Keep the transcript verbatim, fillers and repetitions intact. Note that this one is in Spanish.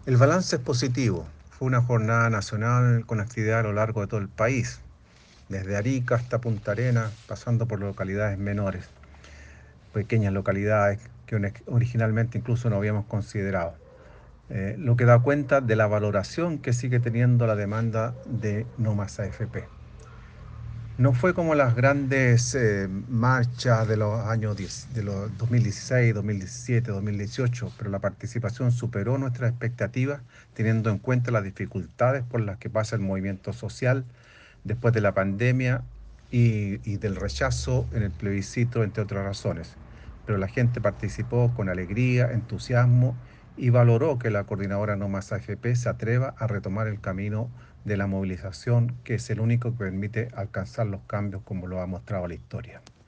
El balance es positivo. Fue una jornada nacional con actividad a lo largo de todo el país, desde Arica hasta Punta Arenas, pasando por localidades menores, pequeñas localidades que originalmente incluso no habíamos considerado. Eh, lo que da cuenta de la valoración que sigue teniendo la demanda de no más A F P. No fue como las grandes eh, marchas de los años diez, de los dos mil dieciséis, dos mil diecisiete, dos mil dieciocho, pero la participación superó nuestras expectativas, teniendo en cuenta las dificultades por las que pasa el movimiento social después de la pandemia y, y del rechazo en el plebiscito, entre otras razones. Pero la gente participó con alegría, entusiasmo y valoró que la coordinadora No Más A F P se atreva a retomar el camino de la movilización, que es el único que permite alcanzar los cambios como lo ha mostrado la historia.